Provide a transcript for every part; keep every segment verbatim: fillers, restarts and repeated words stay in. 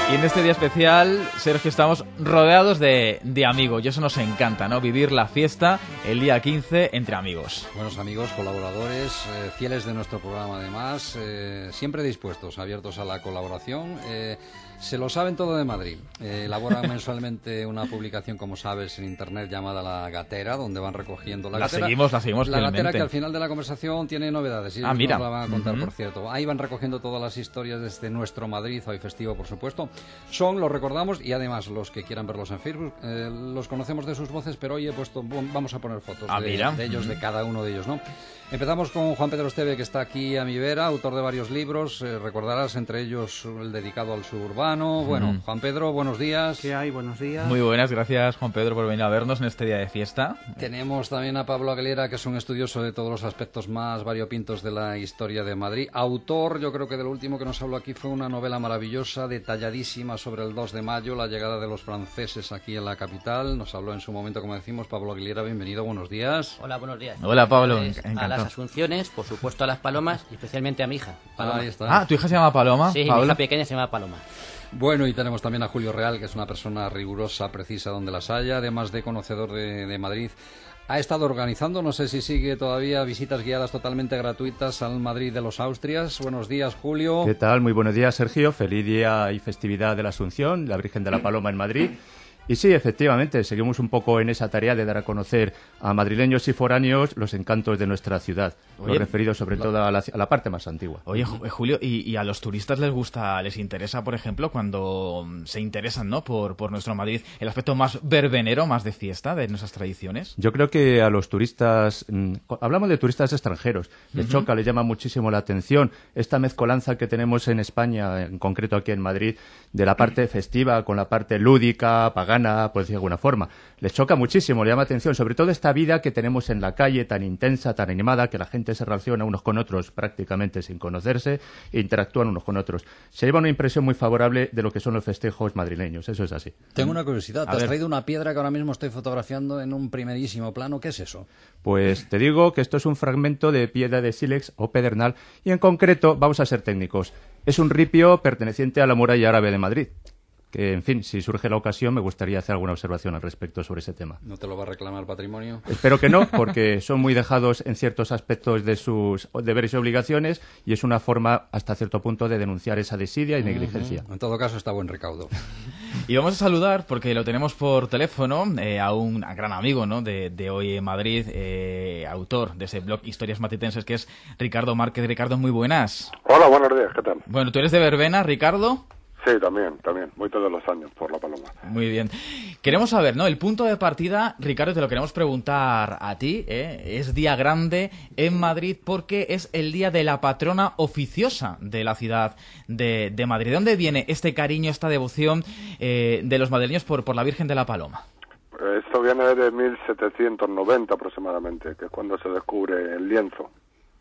Y en este día especial, Sergio, estamos rodeados de, de amigos. Y eso nos encanta, ¿no? Vivir la fiesta el día quince entre amigos. Buenos amigos, colaboradores, eh, fieles de nuestro programa además, eh, siempre dispuestos, abiertos a la colaboración. Eh, se lo saben todo de Madrid. Eh, elaboran mensualmente una publicación, como sabes, en internet llamada La Gatera, donde van recogiendo la, la gatera. seguimos, la seguimos La fielmente. Gatera, que al final de la conversación tiene novedades. Y ah, mira. nos la van a contar, uh-huh. por cierto. Ahí van recogiendo todas las historias desde nuestro Madrid, hoy festivo, por supuesto. Son, los recordamos, y además los que quieran verlos en Facebook, eh, los conocemos de sus voces, pero hoy he puesto, vamos a poner fotos ah, de, de ellos, uh-huh. de cada uno de ellos, ¿no? Empezamos con Juan Pedro Esteve, que está aquí a mi vera, autor de varios libros, eh, recordarás, entre ellos el dedicado al suburbano. Bueno, mm. Juan Pedro, buenos días. ¿Qué hay? Buenos días. Muy buenas, gracias Juan Pedro por venir a vernos en este día de fiesta. Tenemos también a Pablo Aguilera, que es un estudioso de todos los aspectos más variopintos de la historia de Madrid. Autor, yo creo que de lo último que nos habló aquí fue una novela maravillosa, detalladísima, sobre el dos de mayo, la llegada de los franceses aquí en la capital. Nos habló en su momento, como decimos, Pablo Aguilera, bienvenido, buenos días. Hola, buenos días. Hola, Pablo, pues, a las Asunciones, por supuesto a las Palomas y especialmente a mi hija, Paloma. Ahí está. Ah, ¿tu hija se llama Paloma? Sí, Pablo. mi hija pequeña se llama Paloma. Bueno, y tenemos también a Julio Real, que es una persona rigurosa, precisa donde las haya, además de conocedor de, de Madrid. Ha estado organizando, no sé si sigue todavía, visitas guiadas totalmente gratuitas al Madrid de los Austrias. Buenos días, Julio. ¿Qué tal? Muy buenos días, Sergio. Feliz día y festividad de la Asunción, la Virgen de la Paloma en Madrid. Y sí, efectivamente, seguimos un poco en esa tarea de dar a conocer a madrileños y foráneos los encantos de nuestra ciudad, Oye, los referidos sobre la... todo a la, a la parte más antigua. Oye, Julio, ¿y, y a los turistas les gusta, les interesa, por ejemplo, cuando se interesan, ¿no?, por, por nuestro Madrid, el aspecto más verbenero, más de fiesta de nuestras tradiciones? Yo creo que a los turistas, mmm, hablamos de turistas extranjeros, les uh-huh. choca, les llama muchísimo la atención esta mezcolanza que tenemos en España, en concreto aquí en Madrid, de la parte festiva con la parte lúdica, pagana, por decir de alguna forma. Les choca muchísimo, le llama atención, sobre todo esta vida que tenemos en la calle, tan intensa, tan animada, que la gente se relaciona unos con otros prácticamente sin conocerse e interactúan unos con otros. Se lleva una impresión muy favorable de lo que son los festejos madrileños, eso es así. Tengo una curiosidad, te a has ver. traído una piedra que ahora mismo estoy fotografiando en un primerísimo plano, ¿qué es eso? Pues te digo que esto es un fragmento de piedra de sílex o pedernal y en concreto, vamos a ser técnicos, es un ripio perteneciente a la muralla árabe de Madrid. Que, en fin, si surge la ocasión, me gustaría hacer alguna observación al respecto sobre ese tema. ¿No te lo va a reclamar patrimonio? Espero que no, porque son muy dejados en ciertos aspectos de sus deberes y obligaciones y es una forma, hasta cierto punto, de denunciar esa desidia y negligencia. Uh-huh. En todo caso, está buen recaudo. Y vamos a saludar, porque lo tenemos por teléfono, eh, a un gran amigo, ¿no?, de, de Hoy en Madrid, eh, autor de ese blog Historias Matritenses, que es Ricardo Márquez. Ricardo, muy buenas. Hola, buenos días, ¿qué tal? Bueno, ¿tú eres de verbena, Ricardo? Sí, también, también. Voy todos los años por La Paloma. Muy bien. Queremos saber, ¿no?, el punto de partida, Ricardo, te lo queremos preguntar a ti, ¿eh? Es día grande en Madrid porque es el día de la patrona oficiosa de la ciudad de, de Madrid. ¿De dónde viene este cariño, esta devoción eh, de los madrileños por, por la Virgen de la Paloma? Esto viene de mil setecientos noventa aproximadamente, que es cuando se descubre el lienzo.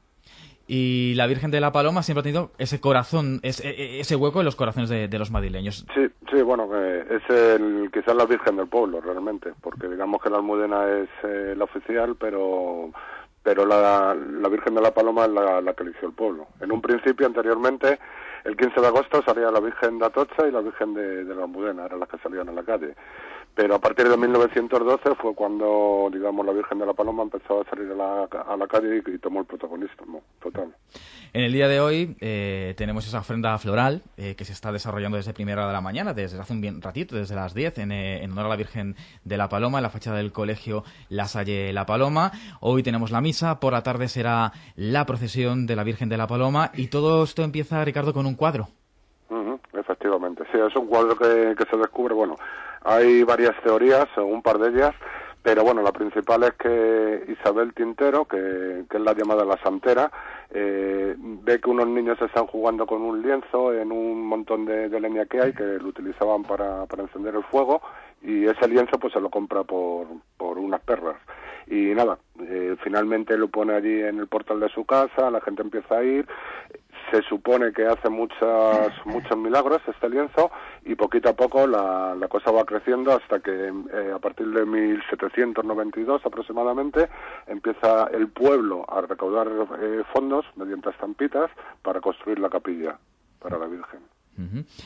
Y la Virgen de la Paloma siempre ha tenido ese corazón, ese, ese hueco en los corazones de, de los madrileños. Sí, sí, bueno, eh, es el, quizás la Virgen del pueblo realmente, porque digamos que la Almudena es eh, la oficial, pero pero la, la Virgen de la Paloma es la, la que eligió el pueblo. En un principio, anteriormente, el quince de agosto salía la Virgen de Atocha y la Virgen de, de la Almudena, eran las que salían a la calle. Pero a partir de mil novecientos doce fue cuando, digamos, la Virgen de la Paloma empezó a salir a la, a la calle y, y tomó el protagonismo total. En el día de hoy eh, tenemos esa ofrenda floral eh, que se está desarrollando desde primera hora de la mañana, desde hace un bien ratito, desde las diez, en, eh, en honor a la Virgen de la Paloma, en la fachada del colegio La Salle La Paloma. Hoy tenemos la misa, por la tarde será la procesión de la Virgen de la Paloma y todo esto empieza, Ricardo, con un cuadro. Uh-huh, efectivamente, sí, es un cuadro que, que se descubre, bueno, hay varias teorías, un par de ellas, pero bueno, la principal es que Isabel Tintero, que, que es la llamada la santera, eh, ve que unos niños están jugando con un lienzo en un montón de, de leña que hay, que lo utilizaban para, para encender el fuego, y ese lienzo pues se lo compra por, por unas perras. Y nada, eh, finalmente lo pone allí en el portal de su casa, la gente empieza a ir, se supone que hace muchas, muchos milagros este lienzo y poquito a poco la, la cosa va creciendo hasta que eh, a partir de mil setecientos noventa y dos aproximadamente empieza el pueblo a recaudar eh, fondos mediante estampitas para construir la capilla para la Virgen. Uh-huh.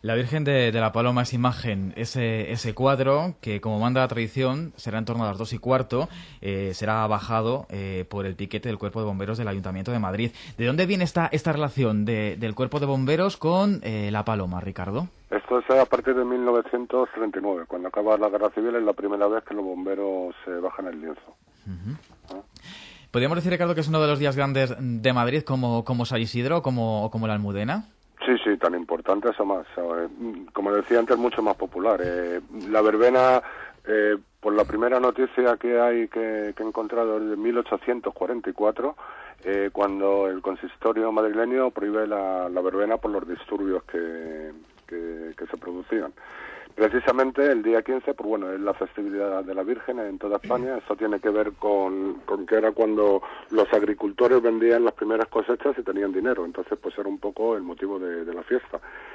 La Virgen de, de la Paloma es imagen, ese, ese cuadro que, como manda la tradición, será en torno a las dos y cuarto, eh, será bajado eh, por el piquete del Cuerpo de Bomberos del Ayuntamiento de Madrid. ¿De dónde viene esta, esta relación de, del Cuerpo de Bomberos con eh, la Paloma, Ricardo? Esto es a partir de mil novecientos treinta y nueve, cuando acaba la Guerra Civil, es la primera vez que los bomberos se eh, bajan el lienzo. Uh-huh. ¿Ah? ¿Podríamos decir, Ricardo, que es uno de los días grandes de Madrid como, como San Isidro o como, como la Almudena? Sí, sí, tan importante eso más. ¿Sabes? Como decía antes, mucho más popular. Eh, la verbena, eh, por la primera noticia que hay que, que he encontrado es de mil ochocientos cuarenta y cuatro, eh, cuando el consistorio madrileño prohíbe la, la verbena por los disturbios que, que, que se producían. Precisamente el día quince, pues bueno, es la festividad de la Virgen en toda España. Eso tiene que ver con, con que era cuando los agricultores vendían las primeras cosechas y tenían dinero. Entonces, pues era un poco el motivo de, de la fiesta.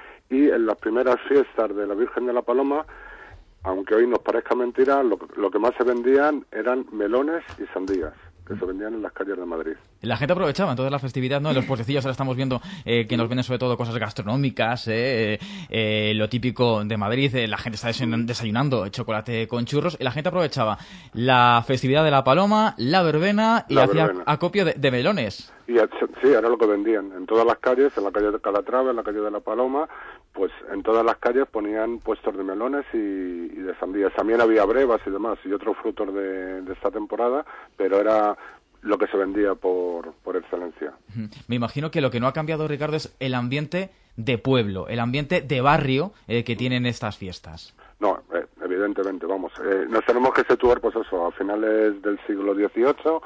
Y en las primeras fiestas de la Virgen de la Paloma, aunque hoy nos parezca mentira, lo, lo que más se vendían eran melones y sandías, que se vendían en las calles de Madrid. La gente aprovechaba entonces la festividad, ¿no? En los puestecillos ahora estamos viendo eh, que nos venden sobre todo cosas gastronómicas, eh, eh, lo típico de Madrid, eh, la gente está desayunando chocolate con churros, y la gente aprovechaba la festividad de la Paloma, la verbena, y la hacía verbena. acopio de, de melones. Y sí, era lo que vendían. En todas las calles, en la calle de Calatrava, en la calle de la Paloma, pues en todas las calles ponían puestos de melones y, y de sandías. También había brevas y demás, y otros frutos de, de esta temporada, pero era lo que se vendía por, por excelencia. Me imagino que lo que no ha cambiado, Ricardo, es el ambiente de pueblo, el ambiente de barrio eh, que tienen estas fiestas. No, eh, evidentemente, vamos. Eh, nos tenemos que situar, pues eso, a finales del siglo dieciocho,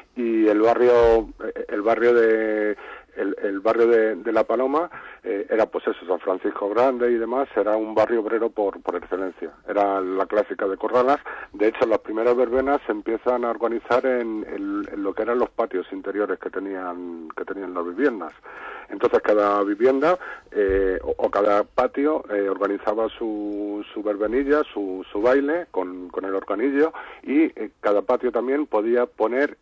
y el barrio, el barrio de... El, el barrio de, de La Paloma eh, era pues eso, San Francisco Grande y demás, era un barrio obrero por, por excelencia. Era la clásica de Corralas. De hecho, las primeras verbenas se empiezan a organizar en, en, en lo que eran los patios interiores que tenían que tenían las viviendas. Entonces, cada vivienda eh, o, o cada patio eh, organizaba su, su verbenilla, su, su baile con, con el organillo, y eh, cada patio también podía poner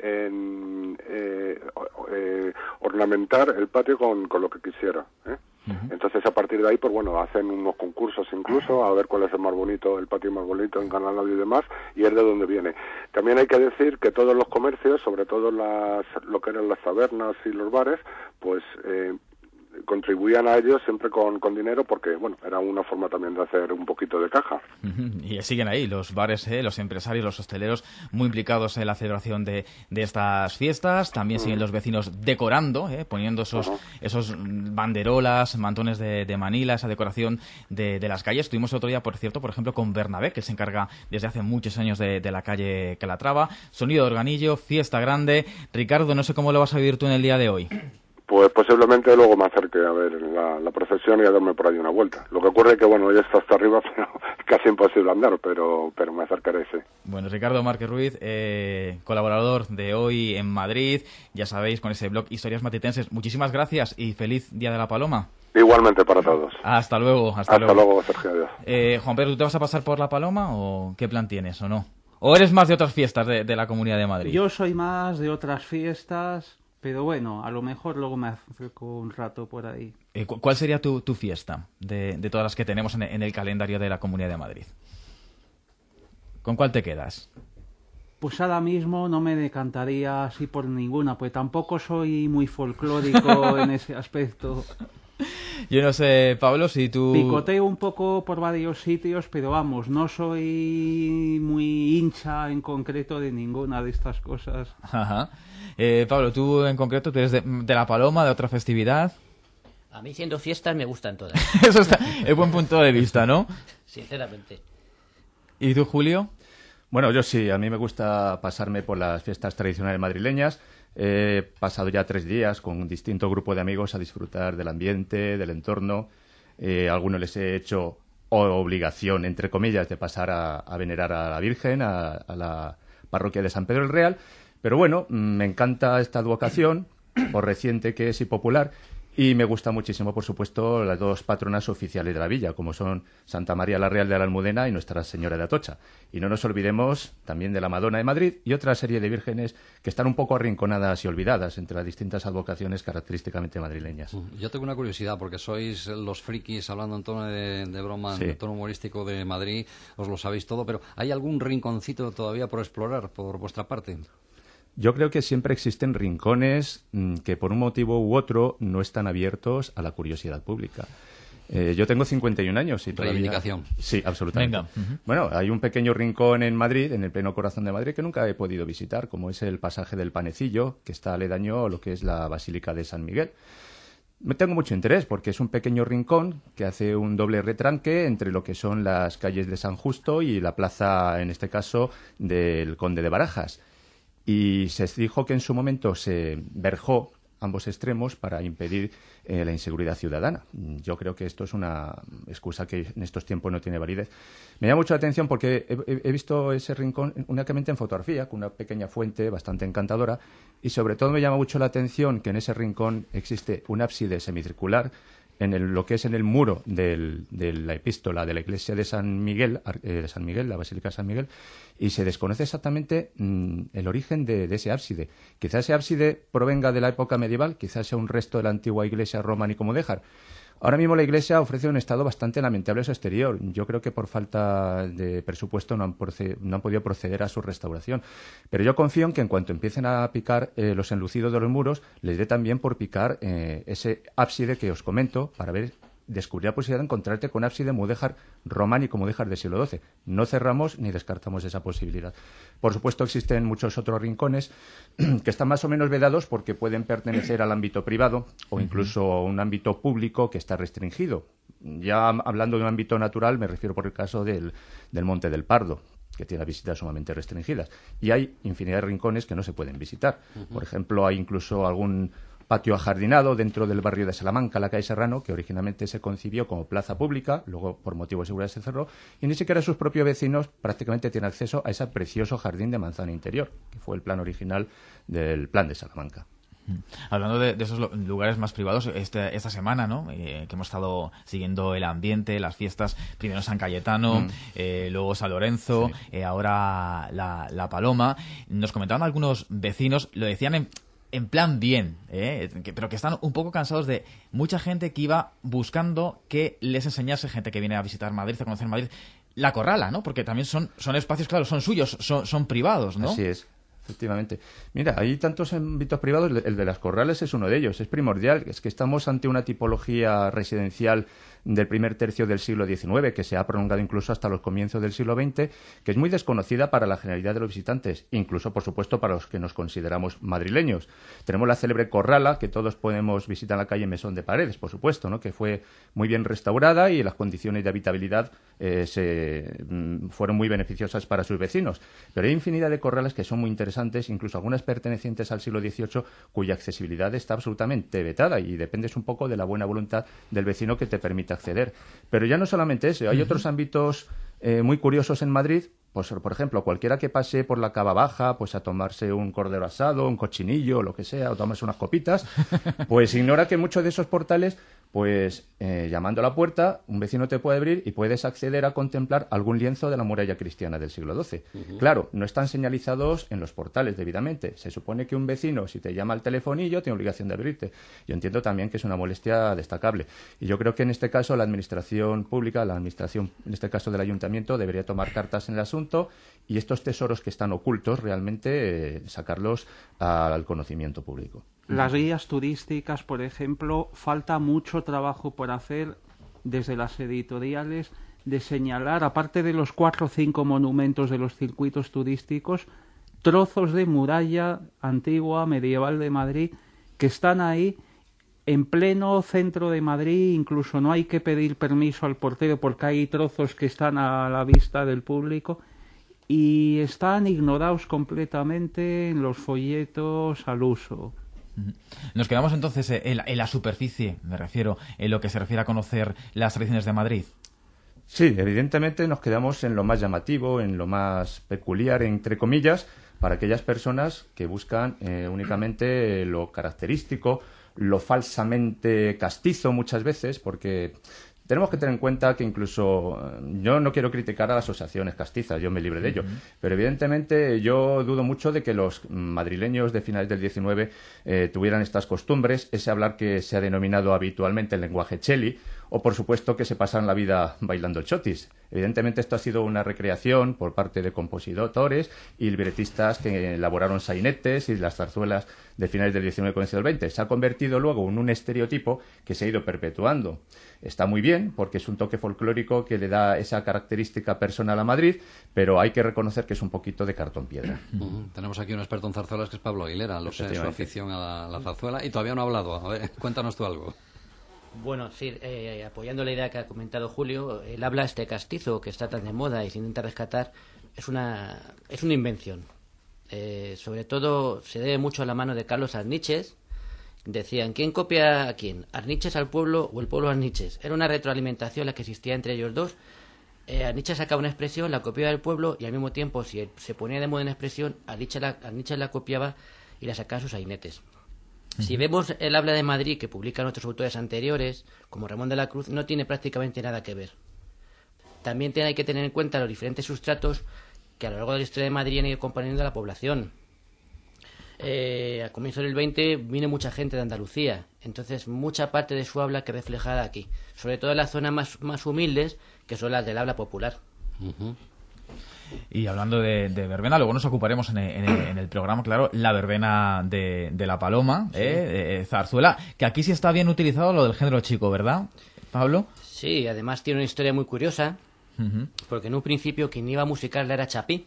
en eh, eh, ornamentar el patio con, con lo que quisiera, ¿eh? Uh-huh. Entonces, a partir de ahí, pues bueno, hacen unos concursos incluso a ver cuál es el más bonito, el patio más bonito en Ganalado y demás, y es de donde viene. También hay que decir que todos los comercios, sobre todo las, lo que eran las tabernas y los bares, pues eh, contribuían a ellos siempre con, con dinero, porque bueno, era una forma también de hacer un poquito de caja. Uh-huh. Y siguen ahí los bares, eh, los empresarios, los hosteleros muy implicados en la celebración de, de estas fiestas. También uh-huh. siguen los vecinos decorando, eh, poniendo esos, uh-huh. esos banderolas, mantones de, de Manila, esa decoración de, de las calles. Estuvimos el otro día, por cierto, por ejemplo, con Bernabé, que se encarga desde hace muchos años de, de la calle Calatrava. Sonido de organillo, fiesta grande. Ricardo, no sé cómo lo vas a vivir tú en el día de hoy. Pues posiblemente luego me acerque a ver la, la procesión y a darme por ahí una vuelta. Lo que ocurre es que, bueno, ya está hasta arriba, pero es casi imposible andar, pero pero me acercaré, sí. Bueno, Ricardo Márquez Ruiz, eh, colaborador de Hoy en Madrid, ya sabéis, con ese blog Historias Matritenses. Muchísimas gracias y feliz Día de la Paloma. Igualmente para todos. Hasta luego. Hasta, hasta luego. luego, Sergio. Adiós. Eh, Juan Pedro, ¿tú te vas a pasar por la Paloma o qué plan tienes o no? ¿O eres más de otras fiestas de, de la Comunidad de Madrid? Yo soy más de otras fiestas... Pero bueno, a lo mejor luego me acerco un rato por ahí. Eh, ¿Cuál sería tu, tu fiesta de, de todas las que tenemos en, en el calendario de la Comunidad de Madrid? ¿Con cuál te quedas? Pues ahora mismo no me decantaría así por ninguna, pues tampoco soy muy folclórico en ese aspecto. Yo no sé, Pablo, si tú... Picoteo un poco por varios sitios, pero vamos, no soy muy hincha en concreto de ninguna de estas cosas. Ajá. Eh, Pablo, tú en concreto, ¿tú eres de, de la Paloma, de otra festividad? A mí, siendo fiestas, me gustan todas. Eso está, es buen punto de vista, ¿no? Sinceramente. ¿Y tú, Julio? Bueno, yo sí, a mí me gusta pasarme por las fiestas tradicionales madrileñas. He pasado ya tres días con un distinto grupo de amigos a disfrutar del ambiente, del entorno. Eh, a algunos les he hecho obligación, entre comillas, de pasar a, a venerar a la Virgen, a, a la parroquia de San Pedro el Real. Pero bueno, me encanta esta advocación, por reciente que es y popular, Y me gusta muchísimo, por supuesto, las dos patronas oficiales de la villa, como son Santa María la Real de la Almudena y Nuestra Señora de Atocha. Y no nos olvidemos también de la Madonna de Madrid y otra serie de vírgenes que están un poco arrinconadas y olvidadas entre las distintas advocaciones característicamente madrileñas. Yo tengo una curiosidad, porque sois los frikis, hablando en tono de, de broma, Sí. en tono humorístico de Madrid, os lo sabéis todo, pero ¿hay algún rinconcito todavía por explorar por vuestra parte? Yo creo que siempre existen rincones mmm, que por un motivo u otro no están abiertos a la curiosidad pública. Eh, yo tengo cincuenta y un años y todavía... Reivindicación. Sí, absolutamente. Venga. Uh-huh. Bueno, hay un pequeño rincón en Madrid, en el pleno corazón de Madrid, que nunca he podido visitar, como es el pasaje del Panecillo, que está aledaño a lo que es la Basílica de San Miguel. Me tengo mucho interés porque es un pequeño rincón que hace un doble retranque entre lo que son las calles de San Justo y la plaza, en este caso, del Conde de Barajas. Y se dijo que en su momento se verjó ambos extremos para impedir eh, la inseguridad ciudadana. Yo creo que esto es una excusa que en estos tiempos no tiene validez. Me llama mucho la atención porque he, he visto ese rincón únicamente en fotografía, con una pequeña fuente bastante encantadora, y sobre todo me llama mucho la atención que en ese rincón existe un ábside semicircular en el, lo que es en el muro del, de la epístola de la iglesia de San Miguel, eh, de San Miguel, la Basílica de San Miguel, y se desconoce exactamente mmm, el origen de, de ese ábside. Quizá ese ábside provenga de la época medieval, quizás sea un resto de la antigua iglesia románico-mudéjar. Ahora mismo la Iglesia ofrece un estado bastante lamentable a su exterior. Yo creo que por falta de presupuesto no han, proce- no han podido proceder a su restauración. Pero yo confío en que en cuanto empiecen a picar eh, los enlucidos de los muros, les dé también por picar eh, ese ábside que os comento para ver, descubrir la posibilidad de encontrarte con ábside mudéjar románico mudéjar del siglo doce. No cerramos ni descartamos esa posibilidad. Por supuesto, existen muchos otros rincones que están más o menos vedados porque pueden pertenecer al ámbito privado o incluso a un ámbito público que está restringido. Ya hablando de un ámbito natural, me refiero por el caso del, del Monte del Pardo, que tiene visitas sumamente restringidas. Y hay infinidad de rincones que no se pueden visitar. Uh-huh. Por ejemplo, hay incluso algún patio ajardinado dentro del barrio de Salamanca, la calle Serrano, que originalmente se concibió como plaza pública, luego por motivo de seguridad se cerró, y ni siquiera sus propios vecinos prácticamente tienen acceso a ese precioso jardín de manzana interior, que fue el plan original del plan de Salamanca. Hablando de, de esos lugares más privados, este, esta semana, ¿no? Eh, que hemos estado siguiendo el ambiente, las fiestas, primero San Cayetano, mm. eh, luego San Lorenzo, sí. eh, ahora la, la Paloma. Nos comentaban algunos vecinos, lo decían en... en plan bien, ¿eh? que, pero que están un poco cansados de mucha gente que iba buscando que les enseñase, gente que viene a visitar Madrid, a conocer Madrid, la Corrala, ¿no? Porque también son, son espacios, claro, son suyos, son, son privados, ¿no? Así es. Efectivamente. Mira, hay tantos ámbitos privados, el de las Corrales es uno de ellos, es primordial. Es que estamos ante una tipología residencial del primer tercio del siglo diecinueve, que se ha prolongado incluso hasta los comienzos del siglo veinte, que es muy desconocida para la generalidad de los visitantes, incluso, por supuesto, para los que nos consideramos madrileños. Tenemos la célebre Corrala, que todos podemos visitar en la calle Mesón de Paredes, por supuesto, ¿no? Que fue muy bien restaurada y las condiciones de habitabilidad eh, se, mm, fueron muy beneficiosas para sus vecinos. Pero hay infinidad de corrales que son muy interesantes, incluso algunas pertenecientes al siglo dieciocho, cuya accesibilidad está absolutamente vetada y dependes un poco de la buena voluntad del vecino que te permite acceder. Pero ya no solamente eso, hay uh-huh. otros ámbitos eh, muy curiosos en Madrid. Pues, por ejemplo, cualquiera que pase por la Cava Baja, pues a tomarse un cordero asado, un cochinillo, lo que sea, o tomarse unas copitas, pues ignora que muchos de esos portales, pues eh, llamando a la puerta, un vecino te puede abrir y puedes acceder a contemplar algún lienzo de la muralla cristiana del siglo doce. Uh-huh. Claro, no están señalizados en los portales debidamente. Se supone que un vecino, si te llama al telefonillo, tiene obligación de abrirte. Yo entiendo también que es una molestia destacable. Y yo creo que en este caso la administración pública, la administración, en este caso del ayuntamiento, debería tomar cartas en el asunto y estos tesoros que están ocultos realmente eh, sacarlos al conocimiento público. Las guías turísticas, por ejemplo, falta mucho trabajo por hacer desde las editoriales de señalar, aparte de los cuatro o cinco monumentos de los circuitos turísticos, trozos de muralla antigua, medieval de Madrid, que están ahí en pleno centro de Madrid. Incluso no hay que pedir permiso al portero porque hay trozos que están a la vista del público y están ignorados completamente en los folletos al uso. Nos quedamos entonces en la, en la superficie, me refiero, en lo que se refiere a conocer las tradiciones de Madrid. Sí, evidentemente nos quedamos en lo más llamativo, en lo más peculiar, entre comillas, para aquellas personas que buscan eh, únicamente lo característico, lo falsamente castizo muchas veces, porque tenemos que tener en cuenta que incluso yo no quiero criticar a las asociaciones castizas, yo me libre de ello, uh-huh. pero evidentemente yo dudo mucho de que los madrileños de finales del diecinueve eh, tuvieran estas costumbres, ese hablar que se ha denominado habitualmente el lenguaje cheli, o por supuesto que se pasan la vida bailando chotis. Evidentemente esto ha sido una recreación por parte de compositores y libretistas que elaboraron sainetes y las zarzuelas de finales del diecinueve con el veinte. Se ha convertido luego en un estereotipo que se ha ido perpetuando. Está muy bien porque es un toque folclórico que le da esa característica personal a Madrid, pero hay que reconocer que es un poquito de cartón piedra. Uh-huh. Tenemos aquí un experto en zarzuelas que es Pablo Aguilera, lo sé, su afición a la, a la zarzuela, y todavía no ha hablado. A ver, cuéntanos tú algo. Bueno, sí, eh, apoyando la idea que ha comentado Julio, el habla este castizo que está tan de moda y se intenta rescatar es una, es una invención. Eh, sobre todo se debe mucho a la mano de Carlos Arniches. Decían, ¿quién copia a quién? ¿Arniches al pueblo o el pueblo a Arniches? Era una retroalimentación la que existía entre ellos dos. Eh, Arniches sacaba una expresión, la copiaba del pueblo y al mismo tiempo, si se ponía de moda una expresión, Arniches la, Arniches la copiaba y la sacaba en sus sainetes. Si vemos el habla de Madrid que publican otros autores anteriores, como Ramón de la Cruz, no tiene prácticamente nada que ver. También hay que tener en cuenta los diferentes sustratos que a lo largo de la historia de Madrid han ido componiendo a la población. Eh, a comienzos del veinte vino mucha gente de Andalucía, entonces mucha parte de su habla que reflejada aquí, sobre todo en las zonas más, más humildes, que son las del habla popular. Uh-huh. Y hablando de, de verbena, luego nos ocuparemos en el, en el, en el programa, claro, la verbena de, de la Paloma, sí. eh, eh, zarzuela, que aquí sí está bien utilizado lo del género chico, ¿verdad, Pablo? Sí, además tiene una historia muy curiosa, uh-huh. porque en un principio quien iba a musicarla era Chapí.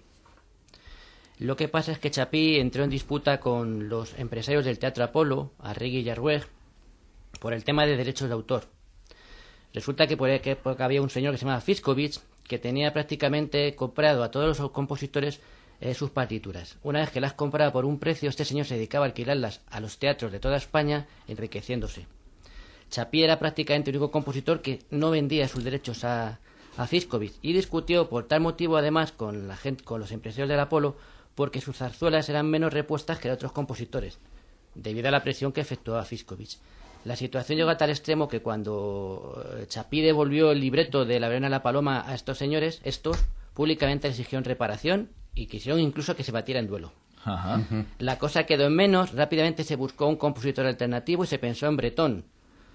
Lo que pasa es que Chapí entró en disputa con los empresarios del Teatro Apolo, Arregui y Arrueg, por el tema de derechos de autor. Resulta que por época había un señor que se llamaba Fiskovich, que tenía prácticamente comprado a todos los compositores eh, sus partituras. Una vez que las compraba por un precio, este señor se dedicaba a alquilarlas a los teatros de toda España, enriqueciéndose. Chapí era prácticamente el único compositor que no vendía sus derechos a, a Fiskovich, y discutió por tal motivo además con, la gente, con los empresarios del Apolo, porque sus zarzuelas eran menos repuestas que de otros compositores, debido a la presión que efectuaba Fiskovich. La situación llegó a tal extremo que cuando Chapí devolvió el libreto de La verbena de la Paloma a estos señores, estos públicamente les exigieron reparación y quisieron incluso que se batiera en duelo. Ajá. La cosa quedó en menos, rápidamente se buscó un compositor alternativo y se pensó en Bretón.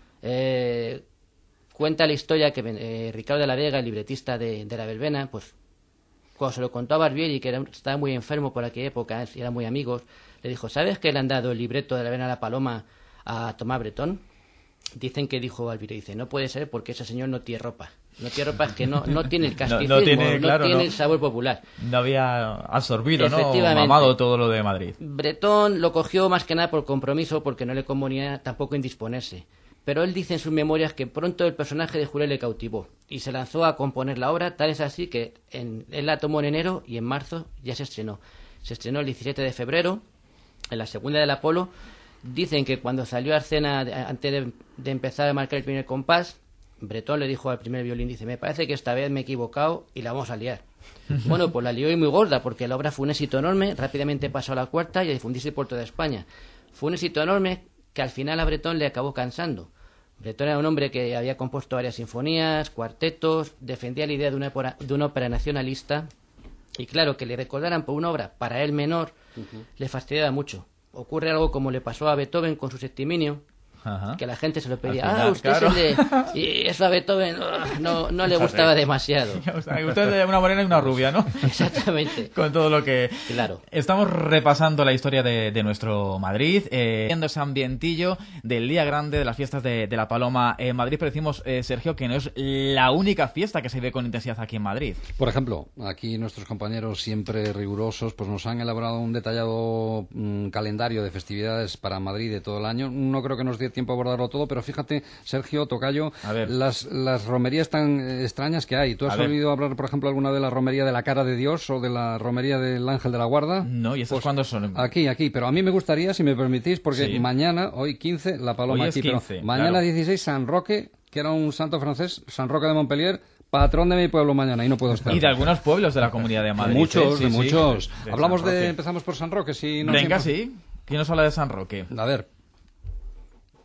Eh, cuenta la historia que eh, Ricardo de la Vega, el libretista de, de La verbena, pues cuando se lo contó a Barbieri, que era, estaba muy enfermo por aquella época, eran muy amigos, le dijo, ¿sabes que le han dado el libreto de La verbena de la Paloma a Tomás Bretón? Dicen que dijo Barbieri, dice, no puede ser porque ese señor no tiene ropa. No tiene ropa, es que no, no tiene el casticismo, no, no tiene, no claro, tiene no, el sabor popular. No había absorbido, ¿no? Mamado todo lo de Madrid. Bretón lo cogió más que nada por compromiso, porque no le convenía tampoco indisponerse. Pero él dice en sus memorias que pronto el personaje de Jurel le cautivó y se lanzó a componer la obra, tal es así que en, él la tomó en enero y en marzo ya se estrenó. Se estrenó el diecisiete de febrero, en la segunda del Apolo. Dicen que cuando salió a escena, antes de, de empezar a marcar el primer compás, Bretón le dijo al primer violín, dice, me parece que esta vez me he equivocado y la vamos a liar. Bueno, pues la lió y muy gorda, porque la obra fue un éxito enorme, rápidamente pasó a la cuarta y a difundirse por toda España. Fue un éxito enorme que al final a Bretón le acabó cansando. Bretón era un hombre que había compuesto varias sinfonías, cuartetos, defendía la idea de una, ópera, de una ópera nacionalista, y claro, que le recordaran por una obra para él menor, uh-huh. le fastidiaba mucho. Ocurre algo como le pasó a Beethoven con su Septiminio, Ajá. que la gente se lo pedía, final, ah, usted claro. es el de... Y eso a Beethoven no, no le gustaba demasiado. Usted es de una morena y una rubia, ¿no? Exactamente. Con todo lo que... Claro. Estamos repasando la historia de, de nuestro Madrid, eh, viendo ese ambientillo del día grande de las fiestas de, de la Paloma en Madrid, pero decimos, eh, Sergio, que no es la única fiesta que se ve con intensidad aquí en Madrid. Por ejemplo, aquí nuestros compañeros siempre rigurosos pues nos han elaborado un detallado mmm, calendario de festividades para Madrid de todo el año. No creo que nos dé tiempo a abordarlo todo, pero fíjate, Sergio, tocayo, las, las romerías tan extrañas que hay. ¿Tú has oído hablar, por ejemplo, alguna de la romería de la cara de Dios o de la romería del Ángel de la Guarda? No, ¿y estas pues, cuándo son? Aquí, aquí, pero a mí me gustaría, si me permitís, porque sí. mañana, hoy quince, la Paloma hoy aquí, quince, pero mañana claro. dieciséis, San Roque, que era un santo francés, San Roque de Montpellier, patrón de mi pueblo mañana, y no puedo estar. Y de algunos pueblos de la Comunidad de Madrid. Muchos, sí, de sí, muchos. Sí, de Hablamos de, empezamos por San Roque, si no Venga, siempre... sí. ¿Quién nos habla de San Roque? A ver.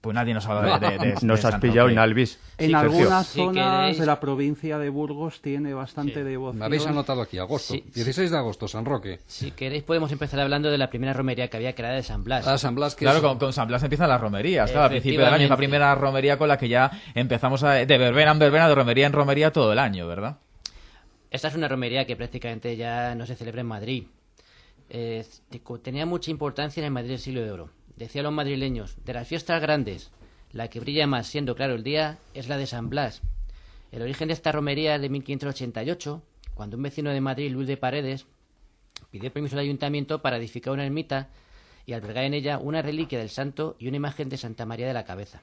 Pues nadie nos habla de, de, de, de Nos has San pillado Roque. en Alvis. En Sí, algunas Si zonas queréis- de la provincia de Burgos tiene bastante Sí. devoción. Me habéis anotado aquí, agosto. Sí, sí. dieciséis de agosto, San Roque. Si queréis podemos empezar hablando de la primera romería que había creada de San Blas. Ah, San Blas, que Claro, es- con, con San Blas empiezan las romerías. Claro, al principio del año es la Efectivamente. primera romería con la que ya empezamos a, de verbena en verbena, de romería en romería todo el año, ¿verdad? Esta es una romería que prácticamente ya no se celebra en Madrid. Eh, tenía mucha importancia en el Madrid del siglo de oro. Decían los madrileños, de las fiestas grandes, la que brilla más siendo claro el día es la de San Blas. El origen de esta romería es de mil quinientos ochenta y ocho, cuando un vecino de Madrid, Luis de Paredes, pidió permiso al ayuntamiento para edificar una ermita y albergar en ella una reliquia del santo y una imagen de Santa María de la Cabeza.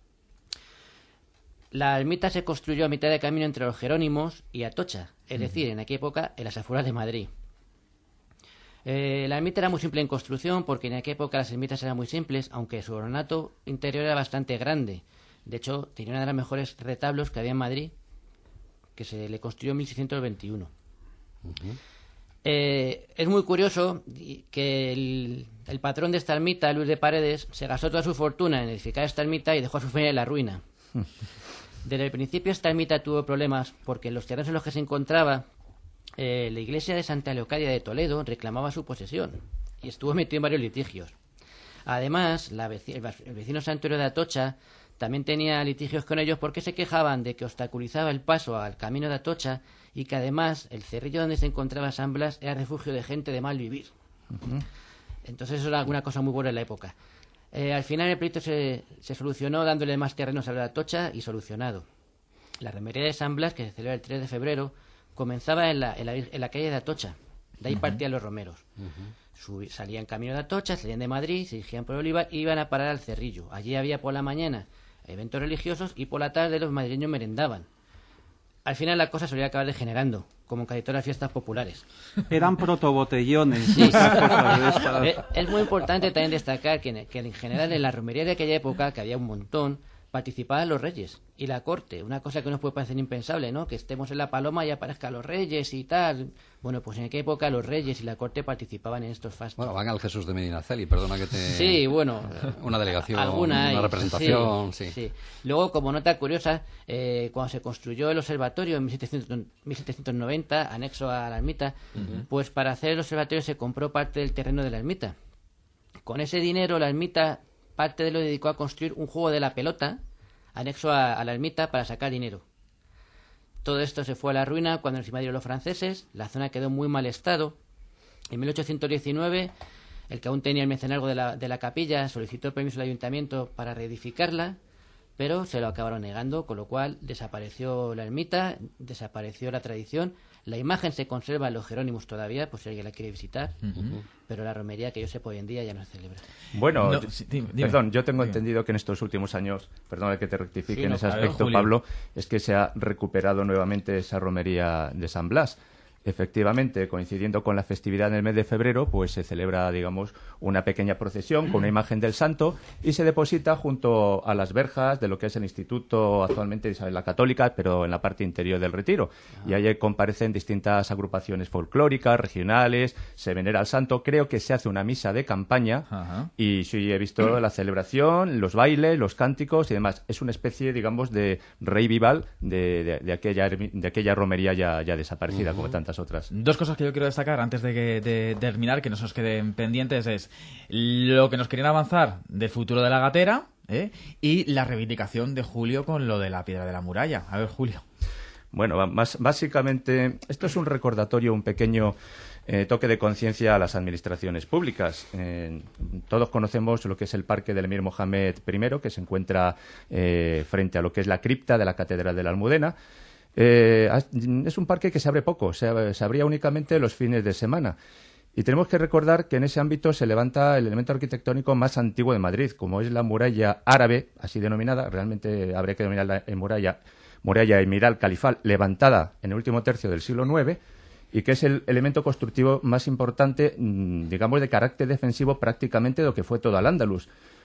La ermita se construyó a mitad de camino entre los Jerónimos y Atocha, es decir, en aquella época en las afueras de Madrid. Eh, la ermita era muy simple en construcción porque en aquella época las ermitas eran muy simples, aunque su ornato interior era bastante grande. De hecho, tenía una de las mejores retablos que había en Madrid, que se le construyó en mil seiscientos veintiuno. Eh, es muy curioso que el, el patrón de esta ermita, Luis de Paredes, se gastó toda su fortuna en edificar esta ermita y dejó a su familia en la ruina. Desde el principio esta ermita tuvo problemas porque en los terrenos en los que se encontraba eh, la iglesia de Santa Leocadia de Toledo reclamaba su posesión y estuvo metido en varios litigios. Además, la veci- el, el vecino santuario de Atocha también tenía litigios con ellos porque se quejaban de que obstaculizaba el paso al camino de Atocha y que además el cerrillo donde se encontraba San Blas era refugio de gente de mal vivir. Entonces eso era alguna cosa muy buena en la época. Eh, al final el pleito se, se solucionó dándole más terrenos a la Atocha y solucionado. La romería de San Blas, que se celebra el tres de febrero, comenzaba en la, en la, en la calle de Atocha. De ahí partían los romeros. Subi- salían camino de Atocha, salían de Madrid, se dirigían por Olivar y iban a parar al Cerrillo. Allí había por la mañana eventos religiosos y por la tarde los madrileños merendaban. Al final la cosa solía acabar degenerando, como en casi todas las fiestas populares. Eran protobotellones. Sí, esas cosas de estas. Eh, Es muy importante también destacar que en, que en general en la romería de aquella época, que había un montón, participaban los reyes y la corte. Una cosa que nos puede parecer impensable, ¿no? Que estemos en la paloma y aparezcan los reyes y tal. Bueno, pues en aquella época los reyes y la corte participaban en estos fastos. Bueno, van al Jesús de Medinaceli, perdona que te... Sí, bueno. Una delegación, alguna hay, una representación, sí. sí. Luego, como nota curiosa, eh, cuando se construyó el observatorio en mil setecientos noventa, anexo a la ermita, pues para hacer el observatorio se compró parte del terreno de la ermita. Con ese dinero, la ermita, parte de lo dedicó a construir un juego de la pelota, anexo a, a la ermita, para sacar dinero. Todo esto se fue a la ruina cuando nos invadieron los franceses, la zona quedó en muy mal estado. En mil ochocientos diecinueve, el que aún tenía el mecenazgo de la, de la capilla solicitó permiso al ayuntamiento para reedificarla, pero se lo acabaron negando, con lo cual desapareció la ermita, desapareció la tradición. La imagen se conserva en los Jerónimos todavía, por si alguien la quiere visitar, pero la romería que yo sé hoy en día ya no se celebra. Bueno, No, yo- sí, dime, dime. perdón, yo tengo Dime. entendido que en estos últimos años, perdón que te rectifique Sí, en no, ese claro, aspecto, Julio. Pablo, es que se ha recuperado nuevamente esa romería de San Blas. Efectivamente, coincidiendo con la festividad del mes de febrero, pues se celebra, digamos, una pequeña procesión con una imagen del santo y se deposita junto a las verjas de lo que es el Instituto actualmente de Isabel la Católica, pero en la parte interior del Retiro. Y ahí comparecen distintas agrupaciones folclóricas, regionales, se venera al santo. Creo que se hace una misa de campaña Ajá. y sí he visto la celebración, los bailes, los cánticos y demás. Es una especie, digamos, de revival de, de, de aquella, ermi- de aquella romería ya, ya desaparecida, como tantas otras. Dos cosas que yo quiero destacar antes de, que, de terminar, que no se nos queden pendientes, es lo que nos querían avanzar del futuro de la gatera, ¿eh? Y la reivindicación de Julio con lo de la piedra de la muralla. A ver, Julio. Bueno, va- más, básicamente, esto es un recordatorio, un pequeño eh, toque de conciencia a las administraciones públicas. Eh, todos conocemos lo que es el Parque del Emir Mohamed primero, que se encuentra eh, frente a lo que es la cripta de la Catedral de la Almudena. Eh, es un parque que se abre poco, se, se abría únicamente los fines de semana. Y tenemos que recordar que en ese ámbito se levanta el elemento arquitectónico más antiguo de Madrid, como es la muralla árabe, así denominada, realmente habría que denominarla en muralla, muralla emiral califal, levantada en el último tercio del siglo nueve, y que es el elemento constructivo más importante, digamos, de carácter defensivo prácticamente de lo que fue todo Al-Ándalus.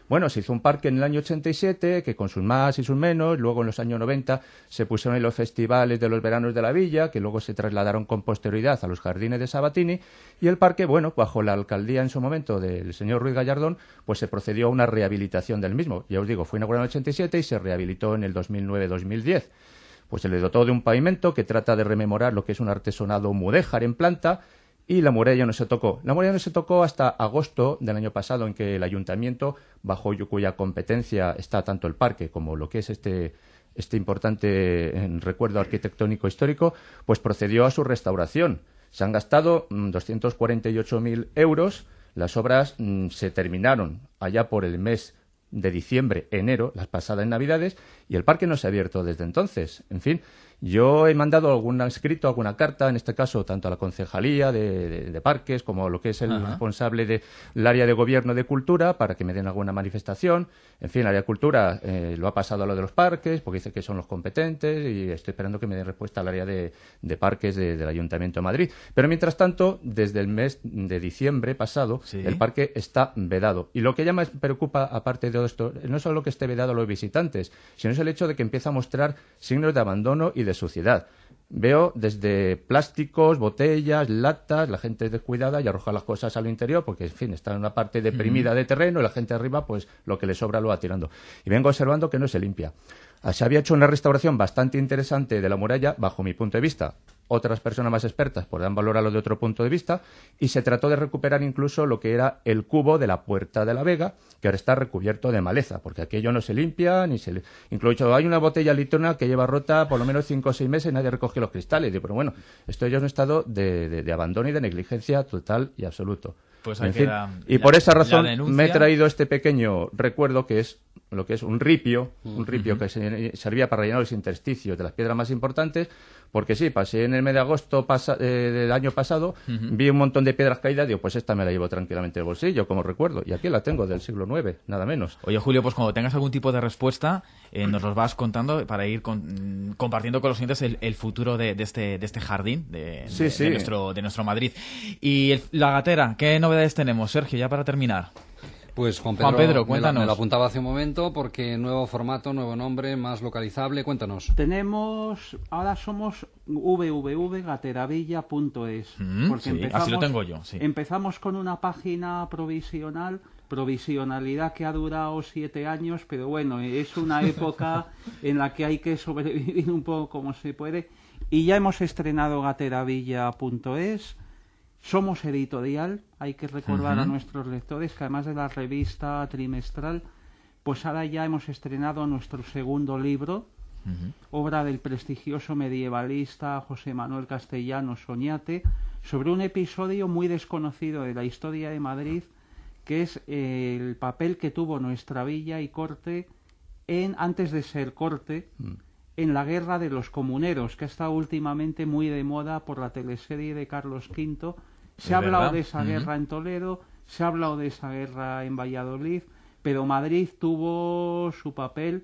Bueno, se hizo un parque en el año ochenta y siete, que con sus más y sus menos, luego en los años noventa se pusieron en los festivales de los veranos de la villa, que luego se trasladaron con posterioridad a los jardines de Sabatini, y el parque, bueno, bajo la alcaldía en su momento del señor Ruiz Gallardón, pues se procedió a una rehabilitación del mismo. Ya os digo, fue inaugurado en el ochenta y siete y se rehabilitó en el dos mil nueve dos mil diez. Pues se le dotó de un pavimento que trata de rememorar lo que es un artesonado mudéjar en planta, y la muralla no se tocó. La muralla no se tocó hasta agosto del año pasado, en que el ayuntamiento, bajo cuya competencia está tanto el parque como lo que es este, este importante recuerdo arquitectónico histórico, pues procedió a su restauración. Se han gastado mmm, doscientos cuarenta y ocho mil euros. Las obras mmm, se terminaron allá por el mes de diciembre, enero, las pasadas Navidades, y el parque no se ha abierto desde entonces. En fin, yo he mandado algún escrito, alguna carta, en este caso tanto a la Concejalía de, de, de Parques como a lo que es el Ajá. responsable del área de Gobierno de Cultura, para que me den alguna manifestación. En fin, el área de Cultura eh, lo ha pasado a lo de los parques, porque dice que son los competentes, y estoy esperando que me den respuesta al área de, de Parques de, del Ayuntamiento de Madrid. Pero mientras tanto, desde el mes de diciembre pasado, ¿Sí? el parque está vedado. Y lo que ya me preocupa, aparte de todo esto, no es solo que esté vedado a los visitantes, sino es el hecho de que empieza a mostrar signos de abandono y de suciedad. Veo desde plásticos, botellas, latas, la gente es descuidada y arroja las cosas al interior porque, en fin, está en una parte deprimida de terreno y la gente arriba, pues lo que le sobra lo va tirando. Y vengo observando que no se limpia. Se había hecho una restauración bastante interesante de la muralla, bajo mi punto de vista. Otras personas más expertas podrán valorarlo de otro punto de vista, y se trató de recuperar incluso lo que era el cubo de la Puerta de la Vega, que ahora está recubierto de maleza, porque aquello no se limpia, ni se... Incluso hay una botella litrona que lleva rota por lo menos cinco o seis meses y nadie recoge los cristales. Pero bueno, esto ya es un estado de, de, de abandono y de negligencia total y absoluto. Pues en fin, la, y por la, esa razón me he traído este pequeño recuerdo, que es lo que es un ripio, un ripio uh-huh. que se, servía para rellenar los intersticios de las piedras más importantes, porque sí, pasé en el mes de agosto pasa, eh, del año pasado, uh-huh. vi un montón de piedras caídas, digo, pues esta me la llevo tranquilamente en el bolsillo, como recuerdo, y aquí la tengo del siglo nueve, nada menos. Oye, Julio, pues cuando tengas algún tipo de respuesta, eh, nos los vas contando para ir con, compartiendo con los oyentes el, el futuro de, de, este, de este jardín de, sí, de, sí. de, nuestro, de nuestro Madrid. Y el, la gatera, ¿qué novedades tenemos, Sergio, ya para terminar? Pues Juan Pedro, Juan Pedro cuéntanos. Me lo, me lo apuntaba hace un momento, porque nuevo formato, nuevo nombre, más localizable. Cuéntanos. Tenemos, ahora somos w w w punto gateravilla punto es. Mm, porque sí, empezamos, así lo tengo yo. Sí. Empezamos con una página provisional, provisionalidad que ha durado siete años, pero bueno, es una época en la que hay que sobrevivir un poco como se puede. Y ya hemos estrenado gateravilla punto es. Somos editorial, hay que recordar uh-huh. a nuestros lectores que además de la revista trimestral, pues ahora ya hemos estrenado nuestro segundo libro, uh-huh. obra del prestigioso medievalista José Manuel Castellanos Oñate, sobre un episodio muy desconocido de la historia de Madrid, que es el papel que tuvo nuestra villa y corte en, antes de ser corte, uh-huh. en la guerra de los comuneros, que ha estado últimamente muy de moda por la teleserie de Carlos Quinto. Se ha hablado de esa guerra uh-huh. en Toledo, se ha hablado de esa guerra en Valladolid, pero Madrid tuvo su papel,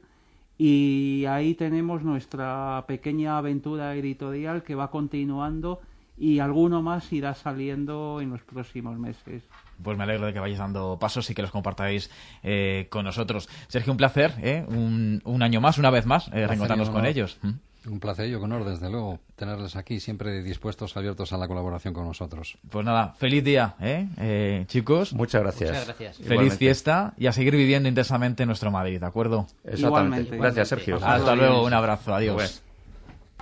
y ahí tenemos nuestra pequeña aventura editorial que va continuando, y alguno más irá saliendo en los próximos meses. Pues me alegro de que vayáis dando pasos y que los compartáis eh, con nosotros. Sergio, un placer, ¿eh? un, un año más, una vez más, eh, reencontrarnos con ellos. ¿Mm? Un placer y un honor, desde luego, tenerles aquí, siempre dispuestos, abiertos a la colaboración con nosotros. Pues nada, feliz día, ¿eh? Eh, chicos. Muchas gracias. Muchas gracias. Feliz Igualmente. Fiesta y a seguir viviendo intensamente nuestro Madrid, ¿de acuerdo? Exactamente. Igualmente. Gracias, Sergio. Hasta, Hasta luego, un abrazo, adiós. Pues.